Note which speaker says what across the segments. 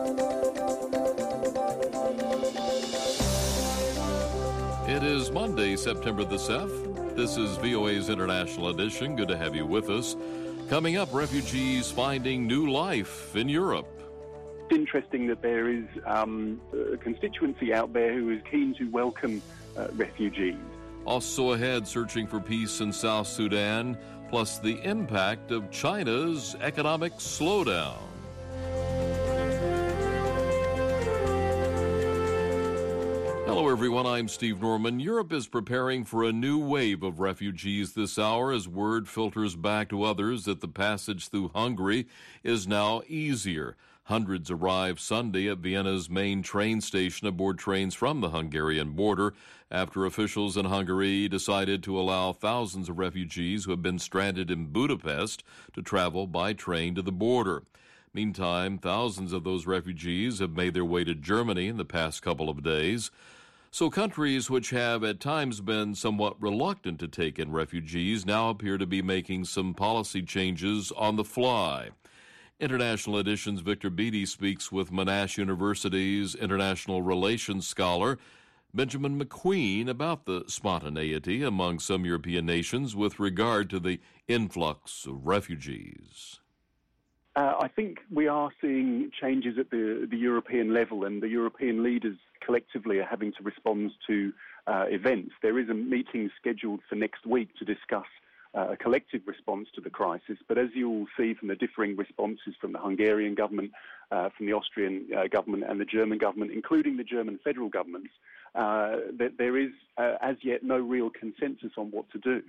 Speaker 1: It is Monday, September the 7th. This is VOA's International Edition. Good to have you with us. Coming up, refugees finding new life in Europe.
Speaker 2: It's interesting that there is a constituency out there who is keen to welcome refugees.
Speaker 1: Also ahead, searching for peace in South Sudan, plus the impact of China's economic slowdown. Hello, everyone. I'm Steve Norman. Europe is preparing for a new wave of refugees this hour as word filters back to others that the passage through Hungary is now easier. Hundreds arrived Sunday at Vienna's main train station aboard trains from the Hungarian border after officials in Hungary decided to allow thousands of refugees who have been stranded in Budapest to travel by train to the border. Meantime, thousands of those refugees have made their way to Germany in the past couple of days. So countries which have at times been somewhat reluctant to take in refugees now appear to be making some policy changes on the fly. International Edition's Victor Beattie speaks with Monash University's international relations scholar Benjamin McQueen about the spontaneity among some European nations with regard to the influx of refugees.
Speaker 2: I think we are seeing changes at the European level, and the European leaders collectively are having to respond to events. There is a meeting scheduled for next week to discuss a collective response to the crisis. But as you will see from the differing responses from the Hungarian government, from the Austrian government and the German government, including the German federal governments, that there is as yet no real consensus on what to do,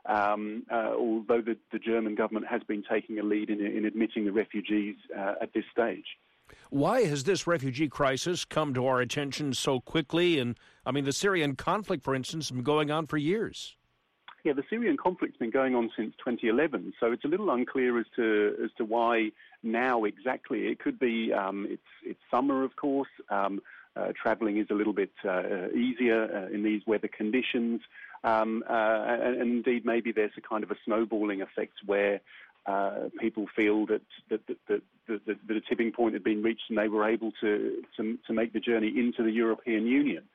Speaker 2: although the German government has been taking a lead in admitting the refugees at this stage.
Speaker 3: Why has this refugee crisis come to our attention so quickly? And, the Syrian conflict, for instance, has been going on for years.
Speaker 2: Yeah, the Syrian conflict's been going on since 2011, so it's a little unclear as to why now exactly. It could be it's summer, of course. Travelling is a little bit easier in these weather conditions, and indeed maybe there's a kind of a snowballing effect where people feel that the tipping point had been reached and they were able to make the journey into the European Union.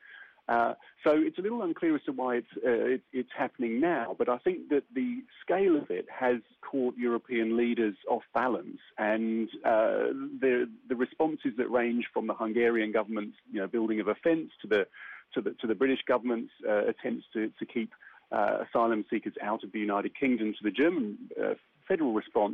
Speaker 2: So it's a little unclear as to why it's happening now, but I think that the scale of it has caught European leaders off balance, and the responses that range from the Hungarian government's building of a fence to the British government's attempts to keep asylum seekers out of the United Kingdom, to the German federal response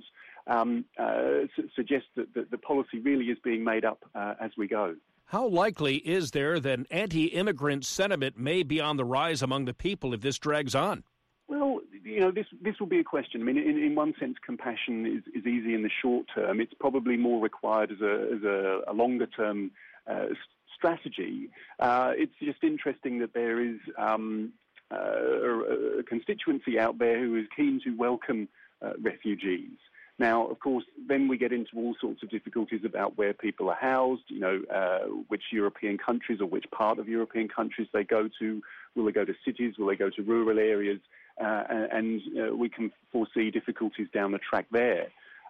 Speaker 2: suggest that the policy really is being made up as we go.
Speaker 3: How likely is there that anti-immigrant sentiment may be on the rise among the people if this drags on?
Speaker 2: Well, this will be a question. In one sense, compassion is easy in the short term. It's probably more required as a longer-term strategy. It's just interesting that there is a constituency out there who is keen to welcome refugees. Now, of course, then we get into all sorts of difficulties about where people are housed, which European countries or which part of European countries they go to. Will they go to cities? Will they go to rural areas? And we can foresee difficulties down the track there.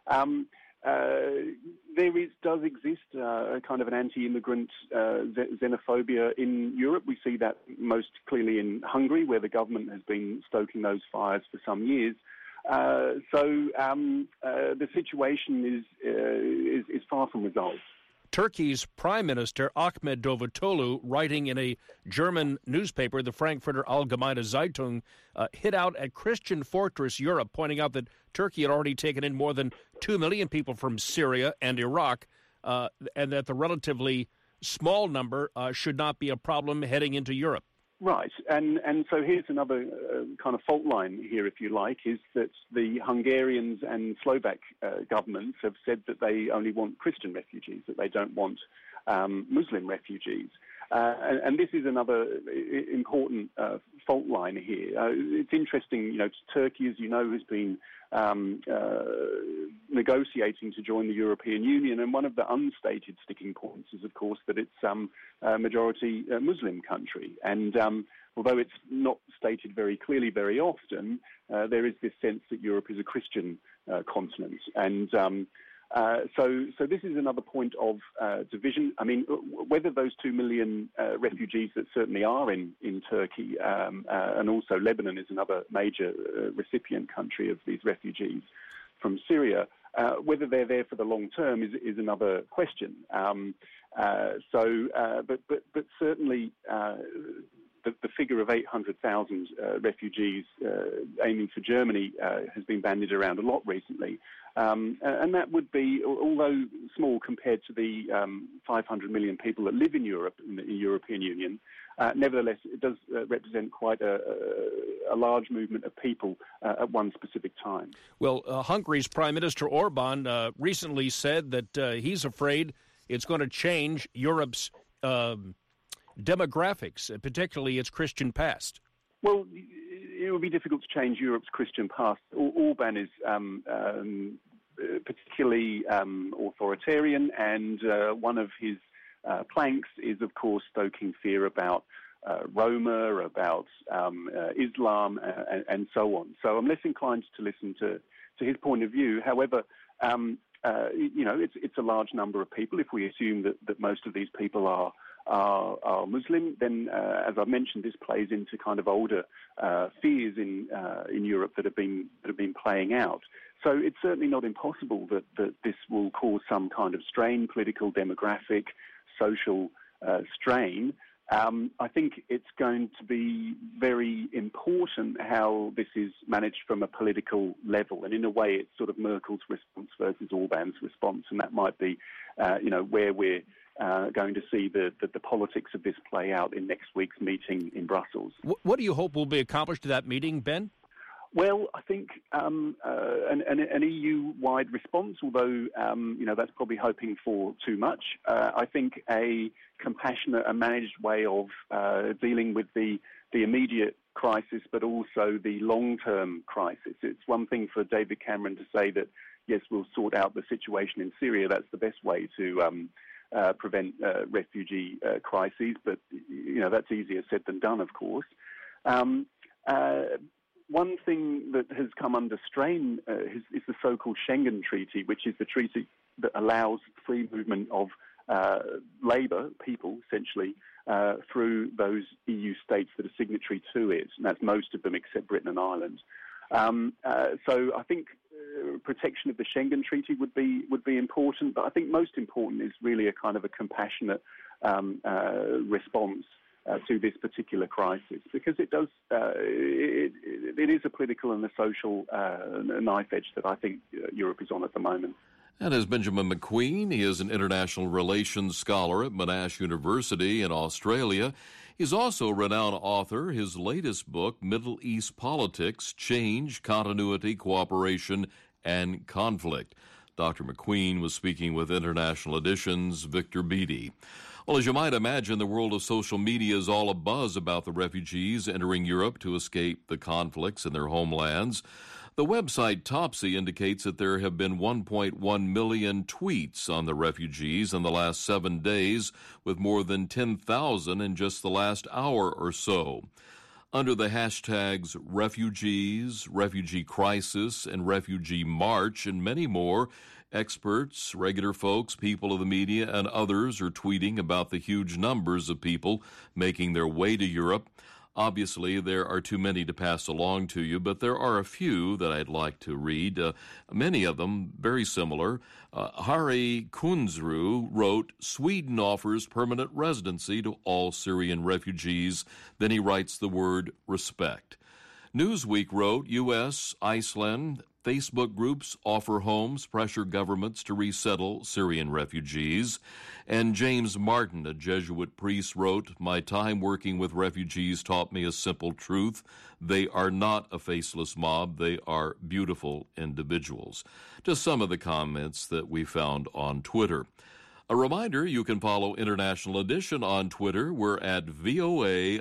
Speaker 2: Does exist a kind of an anti-immigrant xenophobia in Europe. We see that most clearly in Hungary, where the government has been stoking those fires for some years. So the situation is far from resolved.
Speaker 3: Turkey's Prime Minister Ahmet Davutoglu, writing in a German newspaper, the Frankfurter Allgemeine Zeitung, hit out at Christian Fortress Europe, pointing out that Turkey had already taken in more than 2 million people from Syria and Iraq, and that the relatively small number should not be a problem heading into Europe.
Speaker 2: Right, and so here's another kind of fault line here, if you like, is that the Hungarians and Slovak governments have said that they only want Christian refugees, that they don't want Muslim refugees. And this is another important fault line here. It's interesting, Turkey, as you know, has been negotiating to join the European Union, and one of the unstated sticking points is, of course, that it's a majority Muslim country. And although it's not stated very clearly very often, there is this sense that Europe is a Christian continent. And So this is another point of division. I mean, whether those 2 million refugees that certainly are in Turkey, and also Lebanon is another major recipient country of these refugees from Syria, whether they're there for the long term is another question. But certainly the figure of 800,000 refugees aiming for Germany has been bandied around a lot recently. And that would be, although small compared to the 500 million people that live in Europe, in the European Union, nevertheless, it does represent quite a large movement of people at one specific time.
Speaker 3: Well, Hungary's Prime Minister Orban recently said that he's afraid it's going to change Europe's demographics, particularly its Christian past.
Speaker 2: Well, it would be difficult to change Europe's Christian past. Orban is particularly authoritarian, and one of his planks is, of course, stoking fear about Roma, about Islam, and so on. So I'm less inclined to listen to his point of view. However, it's a large number of people. If we assume that most of these people are Muslim, then, as I mentioned, this plays into kind of older fears in Europe that have been playing out. So it's certainly not impossible that this will cause some kind of strain, political, demographic, social strain. I think it's going to be very important how this is managed from a political level, and in a way it's sort of Merkel's response versus Orban's response, and that might be, where we're going to see the politics of this play out in next week's meeting in Brussels.
Speaker 3: What do you hope will be accomplished at that meeting, Ben?
Speaker 2: Well, I think an EU-wide response, although that's probably hoping for too much. I think a compassionate and managed way of dealing with the immediate crisis, but also the long-term crisis. It's one thing for David Cameron to say that, yes, we'll sort out the situation in Syria. That's the best way to prevent refugee crises, but that's easier said than done, of course. One thing that has come under strain is the so-called Schengen Treaty, which is the treaty that allows free movement of labour, people, essentially, through those EU states that are signatory to it, and that's most of them except Britain and Ireland. So I think protection of the Schengen Treaty would be important, but I think most important is really a kind of a compassionate response to this particular crisis, because it does it is a political and a social knife edge that I think Europe is on at the moment.
Speaker 1: And as Benjamin McQueen, he is an international relations scholar at Monash University in Australia. He's also a renowned author. His latest book, Middle East Politics, Change, Continuity, Cooperation, and Conflict. Dr. McQueen was speaking with International Edition's Victor Beattie. Well, as you might imagine, the world of social media is all abuzz about the refugees entering Europe to escape the conflicts in their homelands. The website Topsy indicates that there have been 1.1 million tweets on the refugees in the last 7 days, with more than 10,000 in just the last hour or so. Under the hashtags refugees, refugee crisis, and refugee march, and many more, experts, regular folks, people of the media, and others are tweeting about the huge numbers of people making their way to Europe. Obviously, there are too many to pass along to you, but there are a few that I'd like to read, many of them very similar. Hari Kunzru wrote, Sweden offers permanent residency to all Syrian refugees. Then he writes the word respect. Newsweek wrote, U.S., Iceland, Facebook groups offer homes, pressure governments to resettle Syrian refugees. And James Martin, a Jesuit priest, wrote, My time working with refugees taught me a simple truth. They are not a faceless mob. They are beautiful individuals. Just some of the comments that we found on Twitter. A reminder, you can follow International Edition on Twitter. We're at VOA_IE.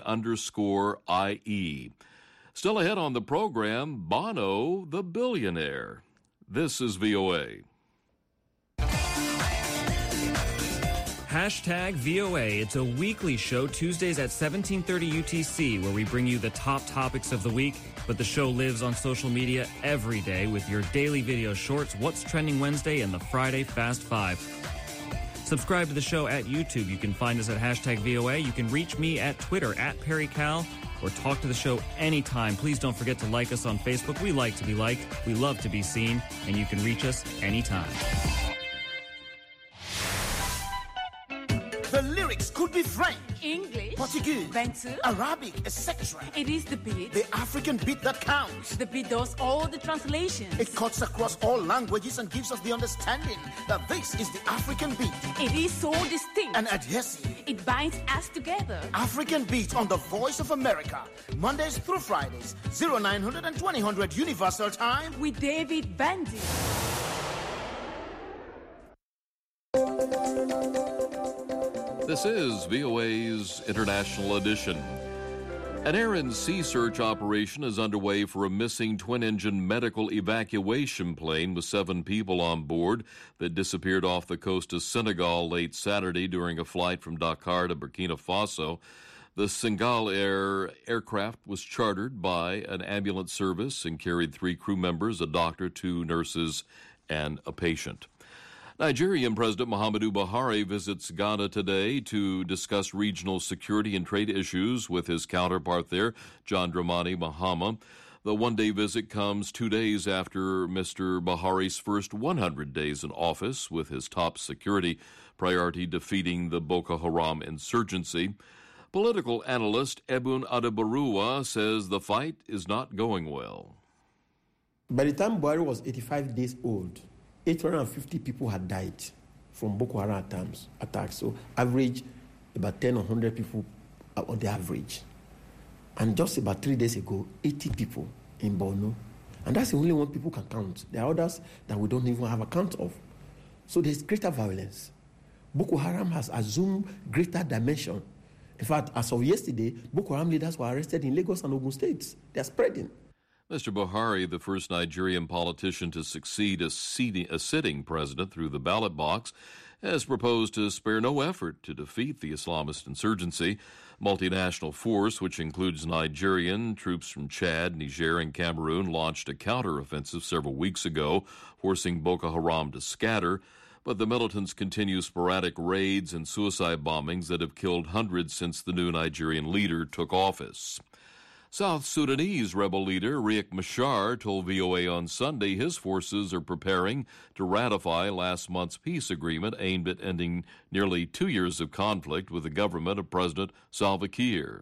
Speaker 1: Still ahead on the program, Bono the Billionaire. This is VOA.
Speaker 4: Hashtag VOA. It's a weekly show, Tuesdays at 17:30 UTC, where we bring you the top topics of the week. But the show lives on social media every day with your daily video shorts, What's Trending Wednesday, and the Friday Fast Five. Subscribe to the show at YouTube. You can find us at Hashtag VOA. You can reach me at Twitter, at PerryCal, or talk to the show anytime. Please don't forget to like us on Facebook. We like to be liked. We love to be seen. And you can reach us anytime.
Speaker 5: The lyrics could be French,
Speaker 6: English,
Speaker 5: Portuguese,
Speaker 6: Bantu,
Speaker 5: Arabic, etc.
Speaker 6: It is the beat.
Speaker 5: The African beat that counts.
Speaker 6: The beat does all the translations.
Speaker 5: It cuts across all languages and gives us the understanding that this is the African beat.
Speaker 6: It is so distinct
Speaker 5: and adhesive.
Speaker 6: It binds us together.
Speaker 5: African beat on the Voice of America. Mondays through Fridays, 0900 and 2000 Universal Time.
Speaker 6: With David Bandy.
Speaker 1: This is VOA's International Edition. An air and sea search operation is underway for a missing twin-engine medical evacuation plane with 7 people on board that disappeared off the coast of Senegal late Saturday during a flight from Dakar to Burkina Faso. The Senegal Air aircraft was chartered by an ambulance service and carried 3 crew members, a doctor, 2 nurses, and a patient. Nigerian President Muhammadu Buhari visits Ghana today to discuss regional security and trade issues with his counterpart there, John Dramani Mahama. The one-day visit comes 2 days after Mr. Buhari's first 100 days in office, with his top security priority defeating the Boko Haram insurgency. Political analyst Ebun Adebaruwa says the fight is not going well.
Speaker 7: By the time Buhari was 85 days old, 850 people had died from Boko Haram attacks. So average, about 10 or 100 people on the average. And just about 3 days ago, 80 people in Borno. And that's the only one people can count. There are others that we don't even have a count of. So there's greater violence. Boko Haram has assumed greater dimension. In fact, as of yesterday, Boko Haram leaders were arrested in Lagos and Ogun states. They are spreading.
Speaker 1: Mr. Buhari, the first Nigerian politician to succeed a sitting president through the ballot box, has proposed to spare no effort to defeat the Islamist insurgency. Multinational force, which includes Nigerian troops from Chad, Niger, and Cameroon, launched a counteroffensive several weeks ago, forcing Boko Haram to scatter. But the militants continue sporadic raids and suicide bombings that have killed hundreds since the new Nigerian leader took office. South Sudanese rebel leader Riek Machar told VOA on Sunday his forces are preparing to ratify last month's peace agreement aimed at ending nearly 2 years of conflict with the government of President Salva Kiir.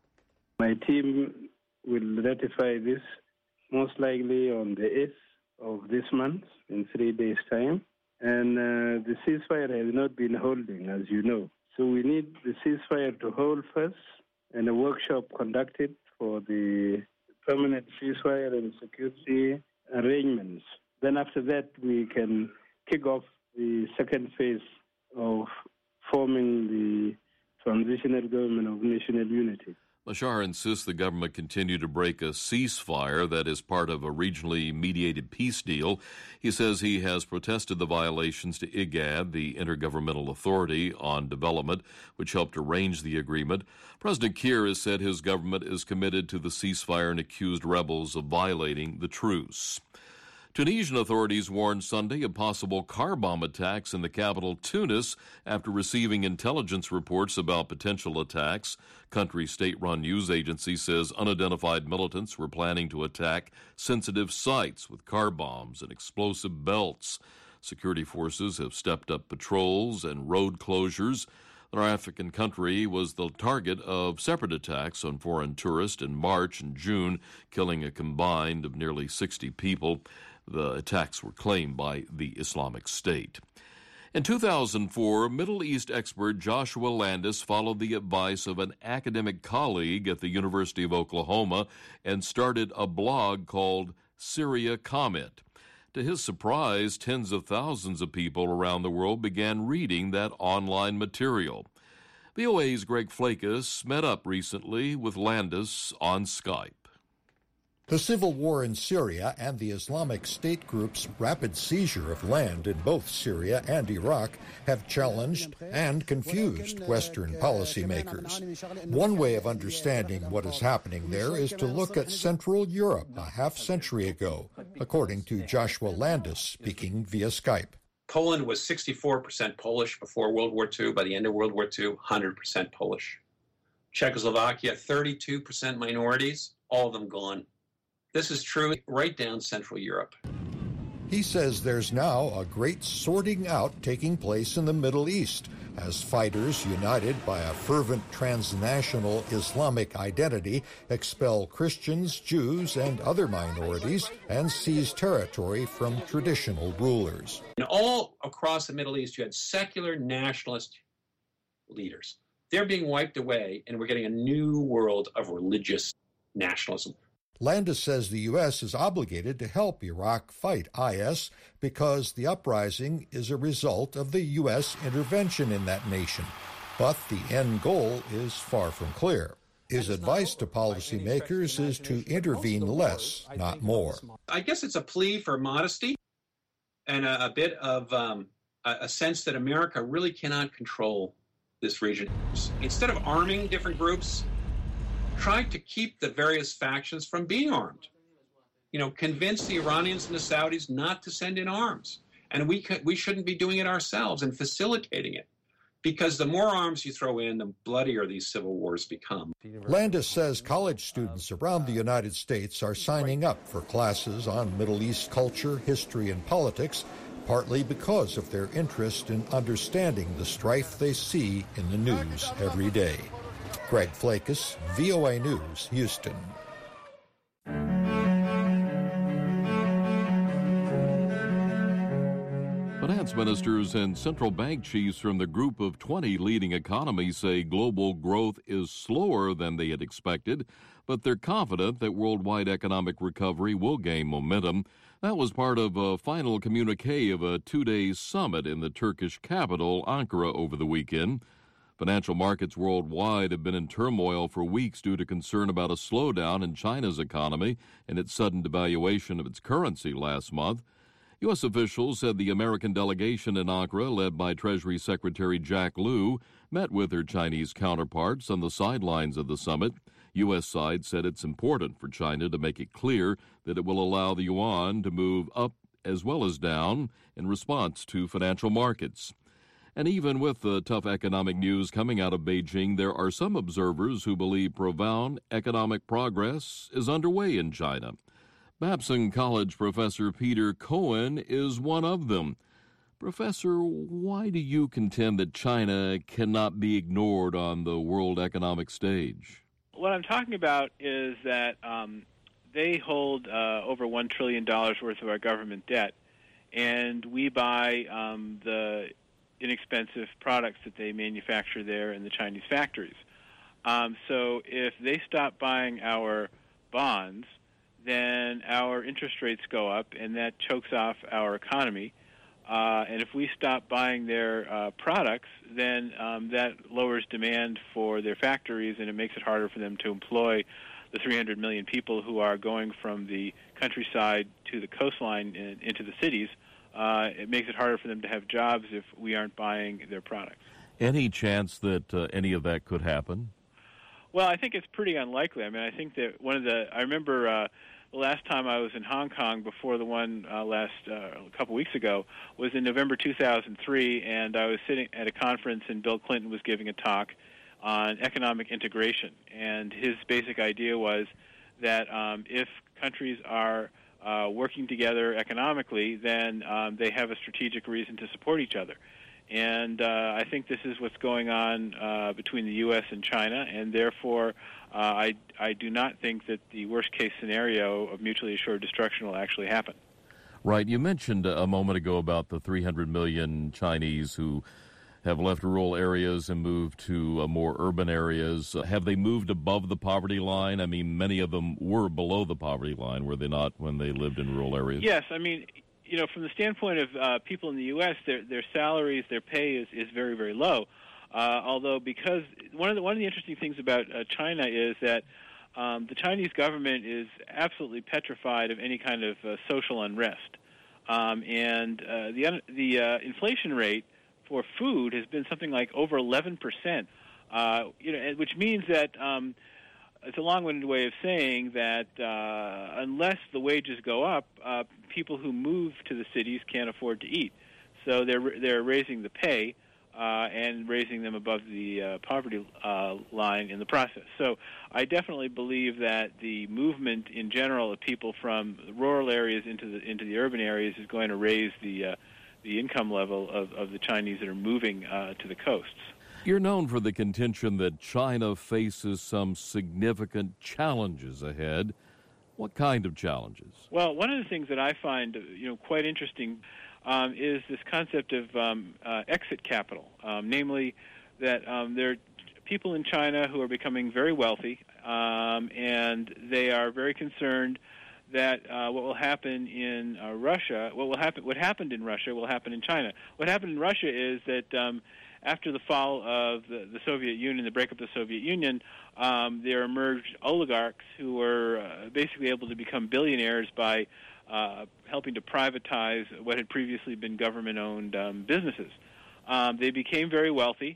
Speaker 8: My team will ratify this most likely on the 8th of this month, in 3 days' time. And the ceasefire has not been holding, as you know. So we need the ceasefire to hold first and a workshop conducted for the permanent ceasefire and security arrangements. Then after that, we can kick off the second phase of forming the transitional government of national unity.
Speaker 1: Machar insists the government continue to break a ceasefire that is part of a regionally mediated peace deal. He says he has protested the violations to IGAD, the Intergovernmental Authority on Development, which helped arrange the agreement. President Kiir has said his government is committed to the ceasefire and accused rebels of violating the truce. Tunisian authorities warned Sunday of possible car bomb attacks in the capital Tunis after receiving intelligence reports about potential attacks. Country state-run news agency says unidentified militants were planning to attack sensitive sites with car bombs and explosive belts. Security forces have stepped up patrols and road closures. The North African country was the target of separate attacks on foreign tourists in March and June, killing a combined of nearly 60 people. The attacks were claimed by the Islamic State. In 2004, Middle East expert Joshua Landis followed the advice of an academic colleague at the University of Oklahoma and started a blog called Syria Comment. To his surprise, tens of thousands of people around the world began reading that online material. VOA's Greg Flakus met up recently with Landis on Skype.
Speaker 9: The civil war in Syria and the Islamic State group's rapid seizure of land in both Syria and Iraq have challenged and confused Western policymakers. One way of understanding what is happening there is to look at Central Europe a half-century ago, according to Joshua Landis, speaking via Skype.
Speaker 10: Poland was 64% Polish before World War II. By the end of World War II, 100% Polish. Czechoslovakia, 32% minorities, all of them gone. This is true right down Central Europe.
Speaker 9: He says there's now a great sorting out taking place in the Middle East as fighters united by a fervent transnational Islamic identity expel Christians, Jews, and other minorities and seize territory from traditional rulers.
Speaker 10: And all across the Middle East, you had secular nationalist leaders. They're being wiped away, and we're getting a new world of religious nationalism.
Speaker 9: Landis says the U.S. is obligated to help Iraq fight IS because the uprising is a result of the U.S. intervention in that nation. But the end goal is far from clear. His advice to policymakers is to intervene less, not more.
Speaker 10: I guess it's a plea for modesty and a bit of a sense that America really cannot control this region. Instead of arming different groups, try to keep the various factions from being armed. Convince the Iranians and the Saudis not to send in arms. And we shouldn't be doing it ourselves and facilitating it. Because the more arms you throw in, the bloodier these civil wars become.
Speaker 9: Landis says college students around the United States are signing up for classes on Middle East culture, history, and politics, partly because of their interest in understanding the strife they see in the news every day. Greg Flakus, VOA News, Houston.
Speaker 1: Finance ministers and central bank chiefs from the group of 20 leading economies say global growth is slower than they had expected, but they're confident that worldwide economic recovery will gain momentum. That was part of a final communique of a two-day summit in the Turkish capital, Ankara, over the weekend. Financial markets worldwide have been in turmoil for weeks due to concern about a slowdown in China's economy and its sudden devaluation of its currency last month. U.S. officials said the American delegation in Ankara, led by Treasury Secretary Jack Lew, met with their Chinese counterparts on the sidelines of the summit. U.S. side said it's important for China to make it clear that it will allow the yuan to move up as well as down in response to financial markets. And even with the tough economic news coming out of Beijing, there are some observers who believe profound economic progress is underway in China. Babson College professor Peter Cohen is one of them. Professor, why do you contend that China cannot be ignored on the world economic stage?
Speaker 11: What I'm talking about is that they hold over $1 trillion worth of our government debt, and we buy the inexpensive products that they manufacture there in the Chinese factories. So if they stop buying our bonds, then our interest rates go up, and that chokes off our economy. And if we stop buying their products, then that lowers demand for their factories, and it makes it harder for them to employ the 300 million people who are going from the countryside to the coastline and into the cities. It makes it harder for them to have jobs if we aren't buying their products.
Speaker 1: Any chance that any of that could happen?
Speaker 11: Well, I think it's pretty unlikely. I mean, I think that I remember the last time I was in Hong Kong before the one a couple weeks ago was in November 2003, and I was sitting at a conference, and Bill Clinton was giving a talk on economic integration. And his basic idea was that if countries are working together economically, then they have a strategic reason to support each other. And I think this is what's going on between the U.S. and China, and therefore I do not think that the worst-case scenario of mutually assured destruction will actually happen.
Speaker 1: Right. You mentioned a moment ago about the 300 million Chinese who have left rural areas and moved to more urban areas. Have they moved above the poverty line? I mean, many of them were below the poverty line, were they not, when they lived in rural areas?
Speaker 11: Yes. I mean, from the standpoint of people in the U.S., their salaries, their pay is very, very low. Although, because one of the interesting things about China is that the Chinese government is absolutely petrified of any kind of social unrest. And the inflation rate for food has been something like over 11%, which means that it's a long-winded way of saying that unless the wages go up, people who move to the cities can't afford to eat. So they're raising the pay and raising them above the poverty line in the process. So I definitely believe that the movement in general of people from rural areas into the urban areas is going to raise the income level of the Chinese that are moving to the coasts.
Speaker 1: You're known for the contention that China faces some significant challenges ahead. What kind of challenges?
Speaker 11: Well, one of the things that I find quite interesting is this concept of exit capital, namely that there are people in China who are becoming very wealthy, and they are very concerned that what will happen in Russia, what happened in Russia will happen in China. What happened in Russia is that after the fall of the Soviet Union, the breakup of the Soviet Union, there emerged oligarchs who were basically able to become billionaires by helping to privatize what had previously been government-owned businesses. They became very wealthy,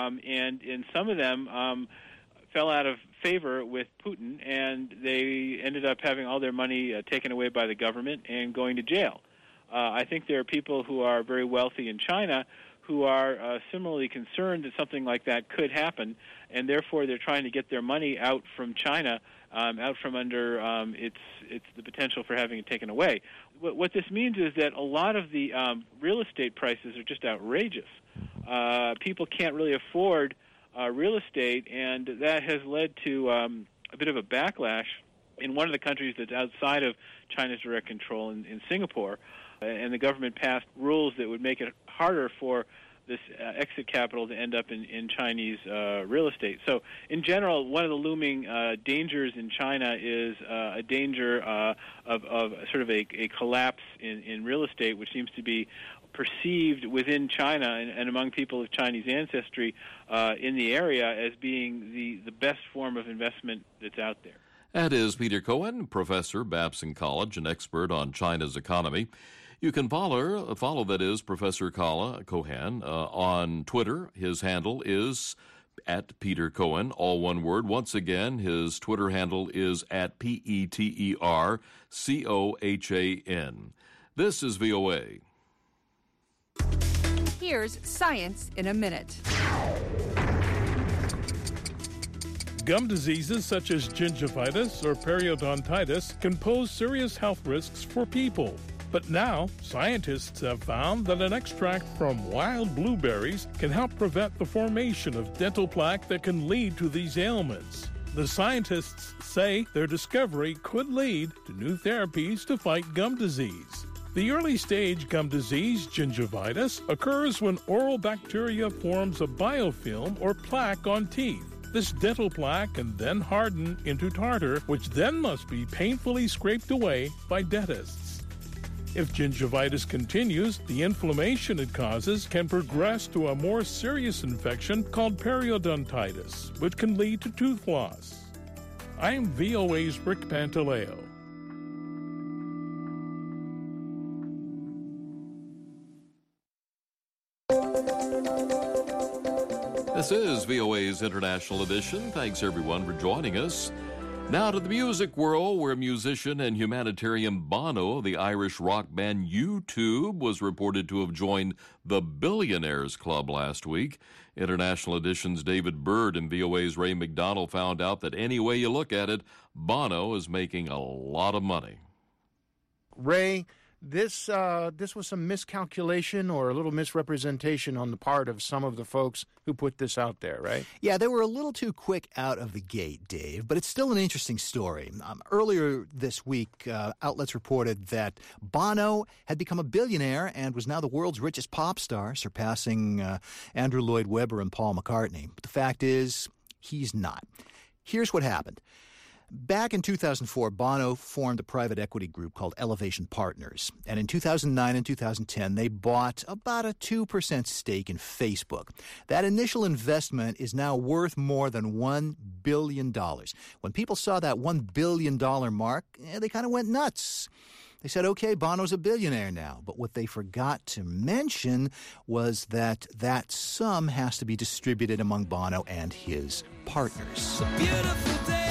Speaker 11: and some of them fell out of favor with Putin, and they ended up having all their money taken away by the government and going to jail. I think there are people who are very wealthy in China who are similarly concerned that something like that could happen, and therefore they're trying to get their money out from China, out from under its the potential for having it taken away. What this means is that a lot of the real estate prices are just outrageous. People can't really afford real estate, and that has led to a bit of a backlash in one of the countries that's outside of China's direct control, in Singapore, and the government passed rules that would make it harder for this exit capital to end up in Chinese real estate. So in general, one of the looming dangers in China is a danger of sort of a collapse in real estate, which seems to be perceived within China and among people of Chinese ancestry in the area as being the best form of investment that's out there.
Speaker 1: That is Peter Cohen, professor, Babson College, an expert on China's economy. You can follow that is Professor Cohen on Twitter. His handle is at Peter Cohen, all one word. Once again, his Twitter handle is at PeterCohan. This is VOA.
Speaker 12: Here's Science in a Minute.
Speaker 13: Gum diseases such as gingivitis or periodontitis can pose serious health risks for people. But now, scientists have found that an extract from wild blueberries can help prevent the formation of dental plaque that can lead to these ailments. The scientists say their discovery could lead to new therapies to fight gum disease. The early-stage gum disease, gingivitis, occurs when oral bacteria forms a biofilm or plaque on teeth. This dental plaque can then harden into tartar, which then must be painfully scraped away by dentists. If gingivitis continues, the inflammation it causes can progress to a more serious infection called periodontitis, which can lead to tooth loss. I'm VOA's Rick Pantaleo.
Speaker 1: This is VOA's International Edition. Thanks, everyone, for joining us. Now to the music world, where musician and humanitarian Bono of the Irish rock band U2 was reported to have joined the Billionaires Club last week. International Edition's David Bird and VOA's Ray McDonald found out that any way you look at it, Bono is making a lot of money.
Speaker 14: Ray, this was some miscalculation or a little misrepresentation on the part of some of the folks who put this out there, right?
Speaker 15: Yeah, they were a little too quick out of the gate, Dave, but it's still an interesting story. Earlier this week, outlets reported that Bono had become a billionaire and was now the world's richest pop star, surpassing Andrew Lloyd Webber and Paul McCartney. But the fact is, he's not. Here's what happened. Back in 2004, Bono formed a private equity group called Elevation Partners. And in 2009 and 2010, they bought about a 2% stake in Facebook. That initial investment is now worth more than $1 billion. When people saw that $1 billion mark, they kind of went nuts. They said, okay, Bono's a billionaire now. But what they forgot to mention was that that sum has to be distributed among Bono and his partners.
Speaker 16: A beautiful day.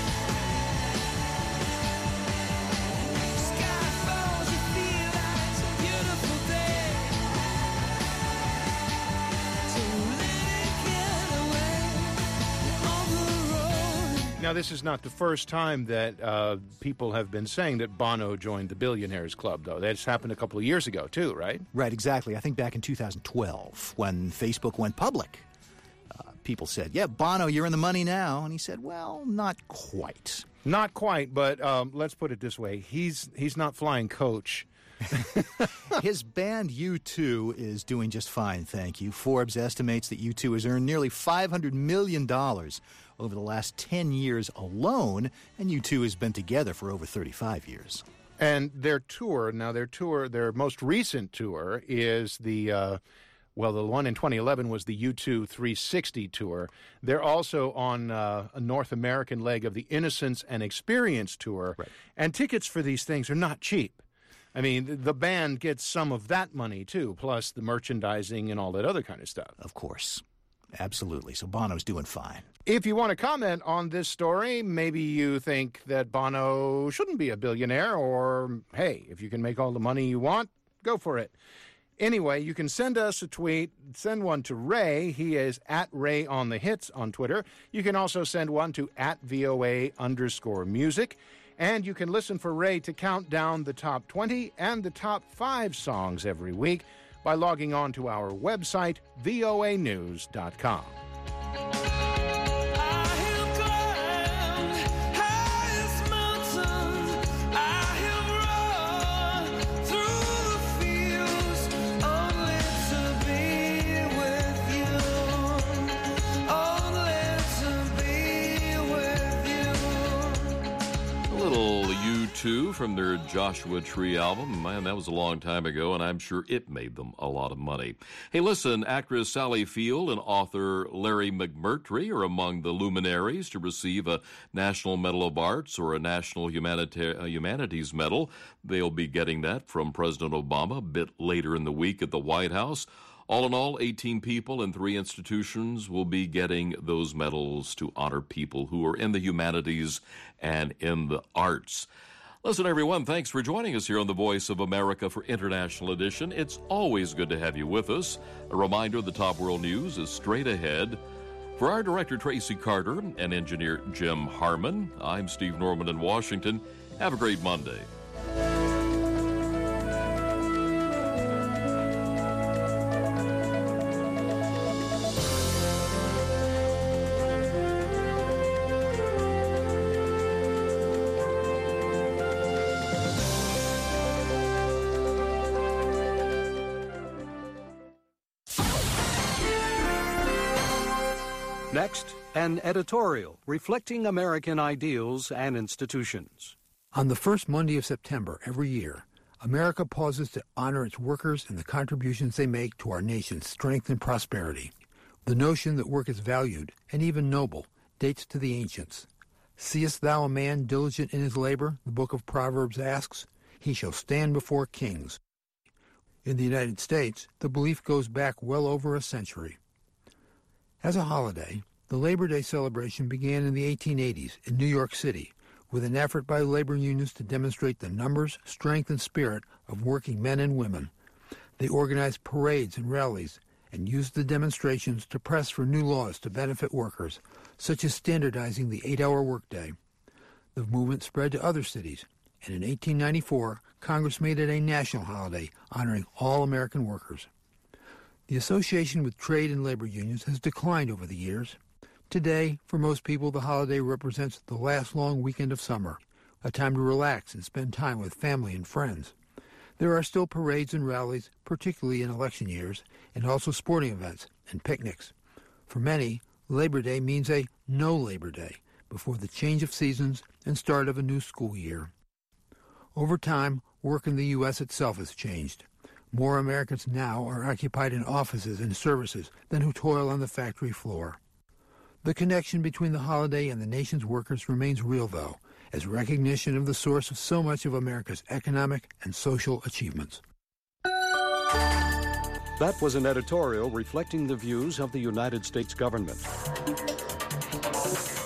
Speaker 14: Now, this is not the first time that people have been saying that Bono joined the Billionaires Club, though. That's happened a couple of years ago, too, right?
Speaker 15: Right, exactly. I think back in 2012, when Facebook went public, people said, yeah, Bono, you're in the money now. And he said, well, not quite.
Speaker 14: Not quite, but let's put it this way. He's not flying coach.
Speaker 15: His band U2 is doing just fine, thank you. Forbes estimates that U2 has earned nearly $500 million over the last 10 years alone, and U2 has been together for over 35 years.
Speaker 14: And their tour, their most recent tour is the one in 2011 was the U2 360 tour. They're also on a North American leg of the Innocence and Experience tour, right. And tickets for these things are not cheap. I mean, the band gets some of that money, too, plus the merchandising and all that other kind of stuff.
Speaker 15: Of course. Absolutely. So Bono's doing fine.
Speaker 14: If you want to comment on this story, maybe you think that Bono shouldn't be a billionaire, or, hey, if you can make all the money you want, go for it. Anyway, you can send us a tweet. Send one to Ray. He is at Ray on the Hits on Twitter. You can also send one to @VOA_music. And you can listen for Ray to count down the top 20 and the top 5 songs every week by logging on to our website, voanews.com.
Speaker 1: From their Joshua Tree album. Man, that was a long time ago, and I'm sure it made them a lot of money. Hey, listen, actress Sally Field and author Larry McMurtry are among the luminaries to receive a National Medal of Arts or a National Humanities Medal. They'll be getting that from President Obama a bit later in the week at the White House. All in all, 18 people in 3 institutions will be getting those medals to honor people who are in the humanities and in the arts. Listen, everyone, thanks for joining us here on the Voice of America for International Edition. It's always good to have you with us. A reminder, the top world news is straight ahead. For our director, Tracy Carter, and engineer Jim Harmon, I'm Steve Norman in Washington. Have a great Monday.
Speaker 17: Next, an editorial reflecting American ideals and institutions.
Speaker 18: On the first Monday of September every year, America pauses to honor its workers and the contributions they make to our nation's strength and prosperity. The notion that work is valued, and even noble, dates to the ancients. Seest thou a man diligent in his labor, the book of Proverbs asks, he shall stand before kings. In the United States, the belief goes back well over a century. As a holiday, the Labor Day celebration began in the 1880s in New York City with an effort by labor unions to demonstrate the numbers, strength, and spirit of working men and women. They organized parades and rallies and used the demonstrations to press for new laws to benefit workers, such as standardizing the 8-hour workday. The movement spread to other cities, and in 1894, Congress made it a national holiday honoring all American workers. The association with trade and labor unions has declined over the years. Today, for most people, the holiday represents the last long weekend of summer, a time to relax and spend time with family and friends. There are still parades and rallies, particularly in election years, and also sporting events and picnics. For many, Labor Day means a no Labor Day, before the change of seasons and start of a new school year. Over time, work in the U.S. itself has changed. More Americans now are occupied in offices and services than who toil on the factory floor. The connection between the holiday and the nation's workers remains real, though, as recognition of the source of so much of America's economic and social achievements.
Speaker 17: That was an editorial reflecting the views of the United States government.